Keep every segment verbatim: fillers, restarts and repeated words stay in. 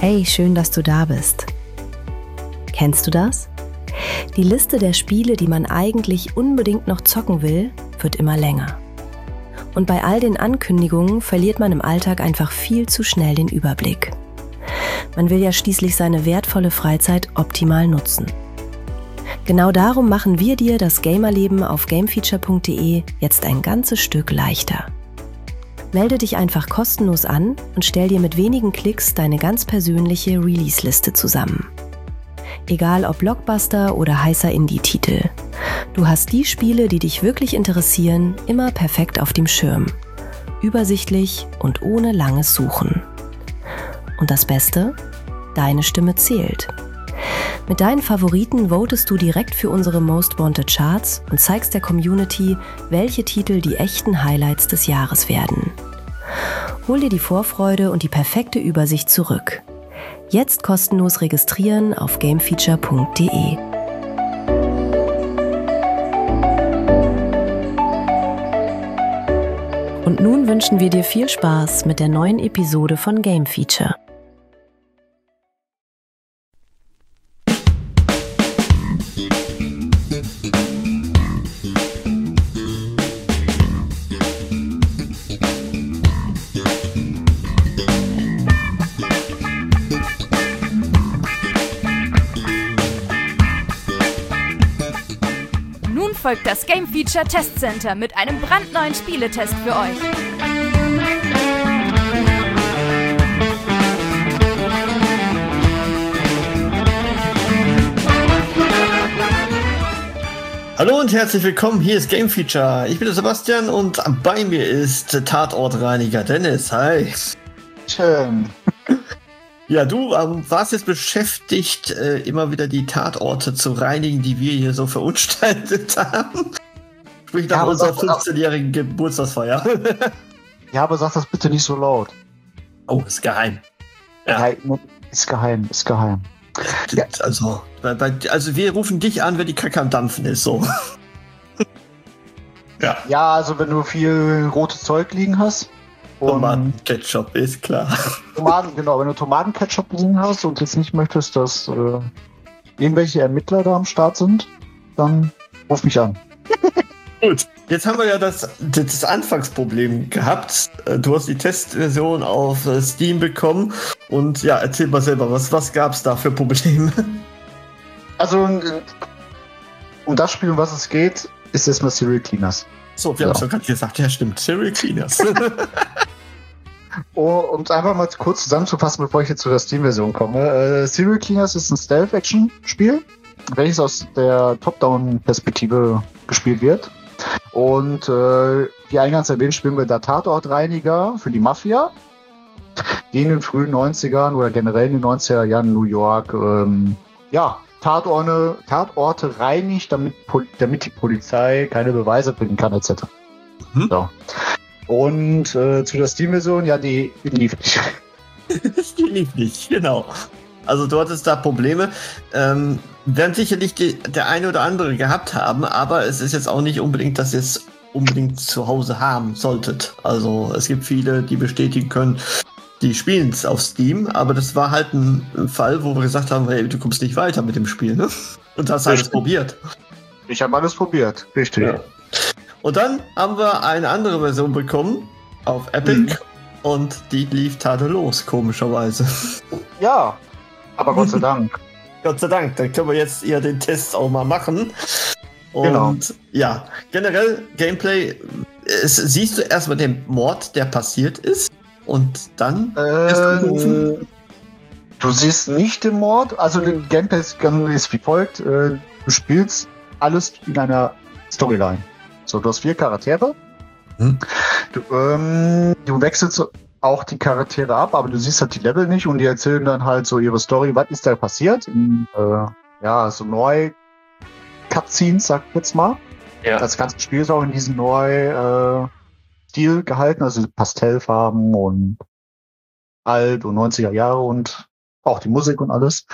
Hey, schön, dass du da bist. Kennst du das? Die Liste der Spiele, die man eigentlich unbedingt noch zocken will, wird immer länger. Und bei all den Ankündigungen verliert man im Alltag einfach viel zu schnell den Überblick. Man will ja schließlich seine wertvolle Freizeit optimal nutzen. Genau darum machen wir dir das Gamerleben auf gamefeature punkt de jetzt ein ganzes Stück leichter. Melde dich einfach kostenlos an und stell dir mit wenigen Klicks deine ganz persönliche Release-Liste zusammen. Egal ob Blockbuster oder heißer Indie-Titel. Du hast die Spiele, die dich wirklich interessieren, immer perfekt auf dem Schirm. Übersichtlich und ohne langes Suchen. Und das Beste? Deine Stimme zählt. Mit deinen Favoriten votest du direkt für unsere Most Wanted Charts und zeigst der Community, welche Titel die echten Highlights des Jahres werden. Hol dir die Vorfreude und die perfekte Übersicht zurück. Jetzt kostenlos registrieren auf gamefeature punkt de. Und nun wünschen wir dir viel Spaß mit der neuen Episode von Game Feature. Folgt das Game Feature Test Center mit einem brandneuen Spieletest für euch. Hallo und herzlich willkommen, hier ist Game Feature. Ich bin der Sebastian und bei mir ist Tatortreiniger Dennis. Hi. Schön. Ja, du ähm, warst jetzt beschäftigt, äh, immer wieder die Tatorte zu reinigen, die wir hier so verunstaltet haben. Sprich nach ja, unserer fünfzehnjährigen Geburtstagsfeier. Ja, aber sag das bitte nicht so laut. Oh, ist geheim. Ja. Ja, ist geheim, ist geheim. Ja. Also, bei, bei, also wir rufen dich an, wenn die Kacke am Dampfen ist, so. Ja. Ja, also wenn du viel rotes Zeug liegen hast. Tomatenketchup, ist klar. Tomaten, genau, wenn du Tomatenketchup liegen hast und jetzt nicht möchtest, dass äh, irgendwelche Ermittler da am Start sind, dann ruf mich an. Gut, jetzt haben wir ja das, das Anfangsproblem gehabt. Du hast die Testversion auf Steam bekommen und ja, erzähl mal selber, was, was gab es da für Probleme? Also, um das Spiel, um was es geht, ist erstmal Serial Cleaners. So, wir ja. haben schon gerade gesagt, ja stimmt, Serial Cleaners. Oh, um es einfach mal kurz zusammenzufassen, bevor ich jetzt zu der Steam-Version komme. Äh, Serial Cleaners ist ein Stealth-Action-Spiel, welches aus der Top-Down-Perspektive gespielt wird. Und äh, wie eingangs erwähnt, spielen wir da Tatortreiniger für die Mafia, die in den frühen neunzigern oder generell in den neunziger Jahren in New York ähm, ja, Tatorte, Tatorte reinigt, damit, damit die Polizei keine Beweise finden kann, et cetera. Mhm. So. Und äh, zu der Steam-Version, ja, die lief nicht. Die lief nicht, genau. Also du hattest da Probleme. Ähm, werden sicherlich die, der eine oder andere gehabt haben, aber es ist jetzt auch nicht unbedingt, dass ihr es unbedingt zu Hause haben solltet. Also es gibt viele, die bestätigen können, die spielen es auf Steam, aber das war halt ein Fall, wo wir gesagt haben, hey, du kommst nicht weiter mit dem Spiel, ne? Und hast alles probiert. Ich habe alles probiert, richtig. Ja. Und dann haben wir eine andere Version bekommen auf Epic mhm. und die lief tadellos, komischerweise. Ja, aber Gott sei Dank. Gott sei Dank, dann können wir jetzt eher den Test auch mal machen. Und genau. Ja, generell Gameplay, es, siehst du erstmal den Mord, der passiert ist und dann äh, du siehst nicht den Mord, also der Gameplay ist, ist wie folgt, du spielst alles in einer Storyline. So, du hast vier Charaktere. Hm. Du, ähm, du wechselst auch die Charaktere ab, aber du siehst halt die Level nicht und die erzählen dann halt so ihre Story, was ist da passiert. In, äh, ja, so neu Cutscenes, sag ich jetzt mal. Ja. Das ganze Spiel ist auch in diesem neu äh, Stil gehalten, also Pastellfarben und alt und neunziger Jahre und auch die Musik und alles.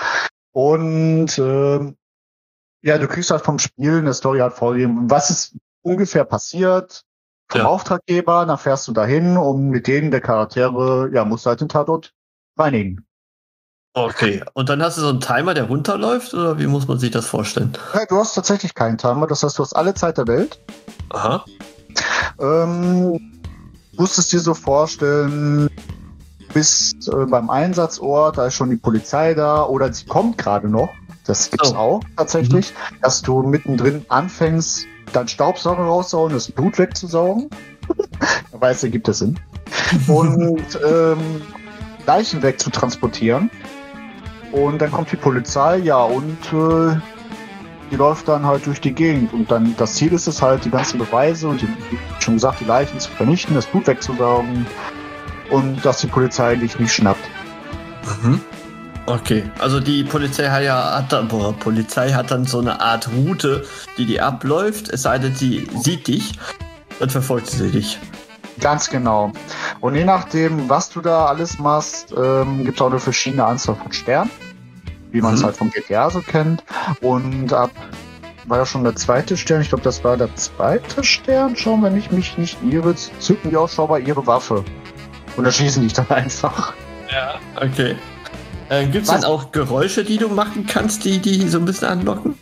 Und äh, ja, du kriegst halt vom Spiel eine Story halt vorgegeben, was ist ungefähr passiert vom ja. Auftraggeber, dann fährst du dahin und mit denen der Charaktere, ja, musst du halt den Tatort reinigen. Okay, und dann hast du so einen Timer, der runterläuft, oder wie muss man sich das vorstellen? Ja, du hast tatsächlich keinen Timer, das heißt, du hast alle Zeit der Welt. Aha. Ähm, musst es dir so vorstellen, du bist äh, beim Einsatzort, da ist schon die Polizei da oder sie kommt gerade noch. Das gibt's Oh. auch tatsächlich, mhm. dass du mittendrin anfängst, deinen Staubsauger rauszuhauen, das Blut wegzusaugen. Da weiß er, gibt es Sinn. Und ähm, Leichen wegzutransportieren. Und dann kommt die Polizei, ja, und äh, die läuft dann halt durch die Gegend. Und dann das Ziel ist es halt, die ganzen Beweise und die, wie schon gesagt, die Leichen zu vernichten, das Blut wegzusaugen und dass die Polizei dich nicht schnappt. Mhm. Okay, also die Polizei hat ja hat dann, boah, Polizei hat dann so eine Art Route, die die abläuft. Es sei denn, sie sieht dich, dann verfolgt sie dich. Ganz genau. Und je nachdem, was du da alles machst, ähm, gibt es auch eine verschiedene Anzahl von Sternen, wie man es mhm. halt vom G T A so kennt. Und ab war ja schon der zweite Stern, ich glaube, das war der zweite Stern, schon, wenn ich mich nicht irre, zücken die auch schon mal ihre Waffe. Und erschießen dich dann einfach. Ja, okay. Äh, Gibt es denn auch Geräusche, die du machen kannst, die die so ein bisschen anlocken?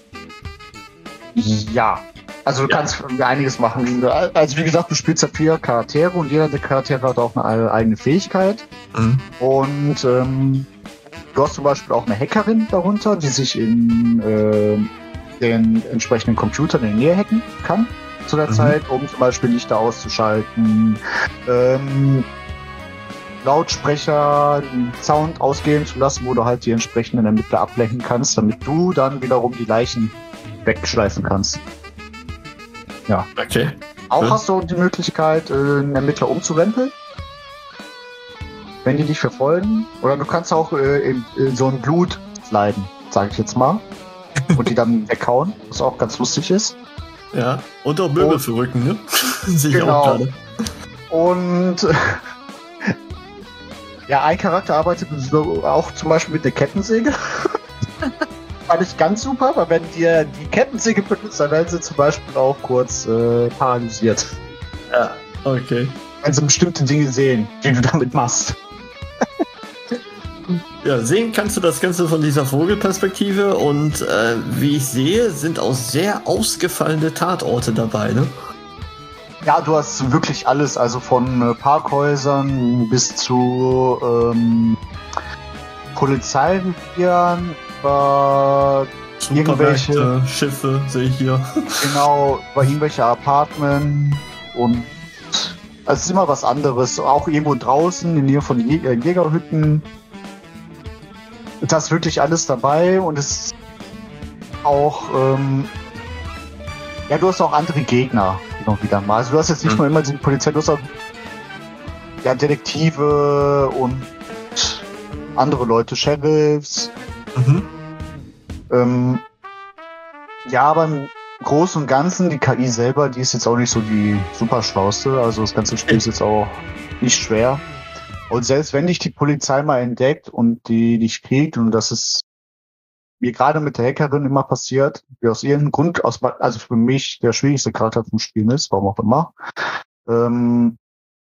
Ja. Also du ja. kannst einiges machen. Also wie gesagt, du spielst ja vier Charaktere und jeder der Charaktere hat auch eine eigene Fähigkeit. Mhm. Und ähm, du hast zum Beispiel auch eine Hackerin darunter, die sich in äh, den entsprechenden Computer in der Nähe hacken kann zu der mhm. Zeit, um zum Beispiel Lichter auszuschalten, ähm, Lautsprecher, Sound ausgehen zu lassen, wo du halt die entsprechenden Ermittler ablenken kannst, damit du dann wiederum die Leichen wegschleifen kannst. Ja. Okay. Auch Gut. hast du die Möglichkeit, einen Ermittler umzurempeln, wenn die dich verfolgen. Oder du kannst auch äh, in, in so ein Blut leiden, sage ich jetzt mal. Und die dann weghauen, was auch ganz lustig ist. Ja, und auch Möbel verrücken, ne? Sehe ich genau. auch gerade. Und ja, ein Charakter arbeitet so auch zum Beispiel mit der Kettensäge. Fand ich ganz super, weil wenn dir die Kettensäge benutzt, dann werden sie zum Beispiel auch kurz äh, paralysiert. Ja, okay. Wenn sie bestimmte Dinge sehen, die du damit machst. Ja, sehen kannst du das Ganze von dieser Vogelperspektive und äh, wie ich sehe, sind auch sehr ausgefallene Tatorte dabei, ne? Ja, du hast wirklich alles, also von äh, Parkhäusern bis zu ähm, Polizeirevieren, über irgendwelche Schiffe sehe ich hier. Genau, bei irgendwelche Apartments und also es ist immer was anderes. Auch irgendwo draußen in Nähe von Jä- äh, Jägerhütten. Da ist wirklich alles dabei und es ist auch ähm, ja, du hast auch andere Gegner noch wieder mal. Also du hast jetzt nicht mhm. nur immer die Polizei, du hast auch ja, Detektive und andere Leute, Sheriffs. Mhm. Ähm, ja, aber im Großen und Ganzen, die K I selber, die ist jetzt auch nicht so die super schlauste. Also das ganze Spiel ist jetzt auch nicht schwer. Und selbst wenn dich die Polizei mal entdeckt und die dich kriegt, und das ist mir gerade mit der Hackerin immer passiert, wie aus irgendeinem Grund, aus, also für mich der schwierigste Charakter vom Spiel ist, warum auch immer, ähm,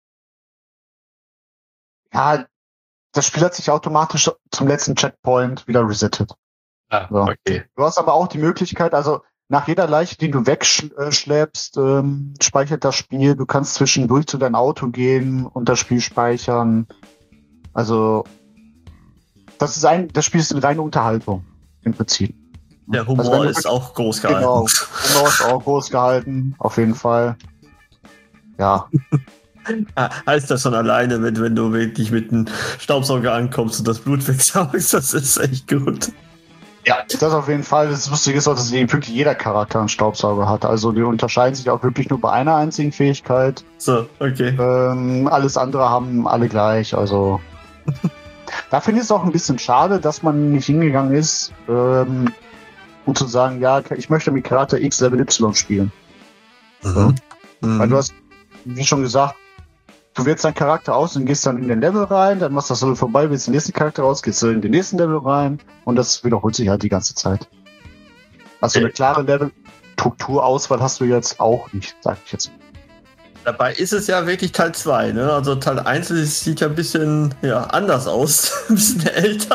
ja, das Spiel hat sich automatisch zum letzten Checkpoint wieder resettet. Ah, so. Okay. Du hast aber auch die Möglichkeit, also nach jeder Leiche, die du wegschleppst, ähm, speichert das Spiel. Du kannst zwischendurch zu deinem Auto gehen und das Spiel speichern. Also das ist ein, das Spiel ist eine reine Unterhaltung im Prinzip. Der Humor also ist auch groß gehalten. Genau, Humor ist auch groß gehalten, auf jeden Fall. Ja. Heißt das schon alleine, wenn, wenn du wirklich mit einem Staubsauger ankommst und das Blut wegsaugst, das ist echt gut. Ja, das auf jeden Fall. Das Lustige ist auch, dass wirklich jeder Charakter einen Staubsauger hat. Also die unterscheiden sich auch wirklich nur bei einer einzigen Fähigkeit. So, okay. Ähm, alles andere haben alle gleich. Also da finde ich es auch ein bisschen schade, dass man nicht hingegangen ist, ähm, um zu sagen, ja, ich möchte mit Charakter X Level Y spielen. Mhm. So. Mhm. Weil du hast, wie schon gesagt, du wählst deinen Charakter aus und gehst dann in den Level rein, dann machst du das Level vorbei, wählst den nächsten Charakter aus, gehst in den nächsten Level rein und das wiederholt sich halt die ganze Zeit. Also eine klare Level-Strukturauswahl hast du jetzt auch nicht, sag ich jetzt. Dabei ist es ja wirklich Teil zwei, ne? Also Teil eins sieht ja ein bisschen ja, anders aus, ein bisschen älter.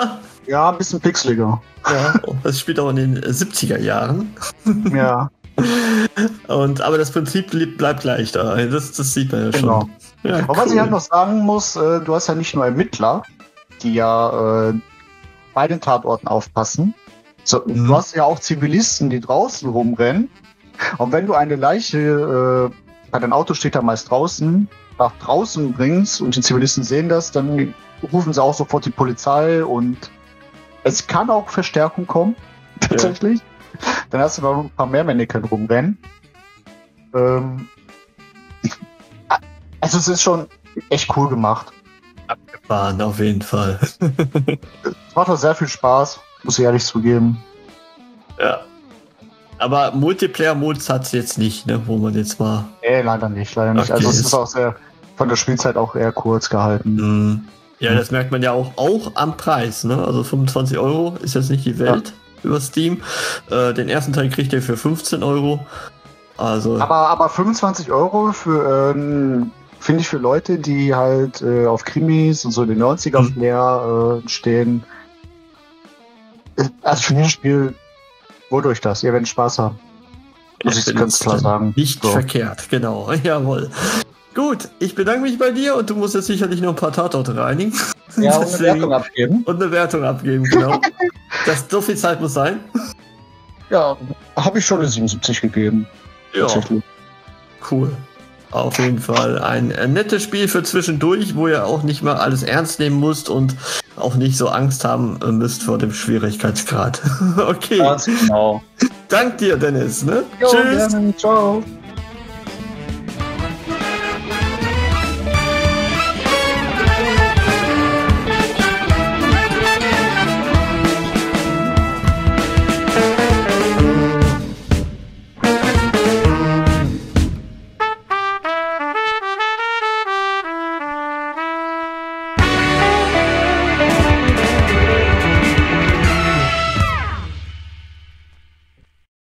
Ja, ein bisschen pixeliger. Ja, das spielt auch in den siebziger Jahren. Ja. Und, aber das Prinzip bleibt gleich da. Das, das sieht man ja Genau. schon. Ja, aber was cool. ich halt noch sagen muss, äh, du hast ja nicht nur Ermittler, die ja äh, bei den Tatorten aufpassen. So, Mhm. Du hast ja auch Zivilisten, die draußen rumrennen. Und wenn du eine Leiche, äh, bei dein Auto steht da meist draußen, nach draußen bringst und die Zivilisten sehen das, dann rufen sie auch sofort die Polizei und es kann auch Verstärkung kommen, tatsächlich. Dann hast du noch ein paar mehr Mannequin rumrennen. Ähm, ich, also es ist schon echt cool gemacht. Abgefahren, auf jeden Fall. Es macht auch sehr viel Spaß, muss ich ehrlich zugeben. Ja. Aber Multiplayer-Modus hat es jetzt nicht, ne? Wo man jetzt mal. Nee, leider nicht, leider nicht. Okay, also es ist- ist auch sehr von der Spielzeit auch eher kurz gehalten. Mhm. Ja, das merkt man ja auch, auch am Preis, ne? Also fünfundzwanzig Euro ist jetzt nicht die Welt über Steam. Äh, den ersten Teil kriegt ihr für fünfzehn Euro. Also. Aber, aber fünfundzwanzig Euro für, ähm, finde ich, für Leute, die halt äh, auf Krimis und so in den neunziger-Flair äh, stehen. Äh, Also für dieses Spiel, wodurch das? Ihr werdet Spaß haben. Muss ich ganz klar sagen. Nicht So. verkehrt, genau. Jawohl. Gut, ich bedanke mich bei dir und du musst jetzt sicherlich noch ein paar Tatorte reinigen. Ja, und eine Deswegen- Wertung abgeben. Und eine Wertung abgeben, genau. das, so viel Zeit muss sein. Ja, habe ich schon eine siebenundsiebzig gegeben. Ja, Tatsächlich. cool. Auf jeden Fall ein, ein nettes Spiel für zwischendurch, wo ihr auch nicht mal alles ernst nehmen müsst und auch nicht so Angst haben müsst vor dem Schwierigkeitsgrad. Okay, Ganz genau. dank dir, Dennis. Ne? Jo, Tschüss. gerne. Ciao.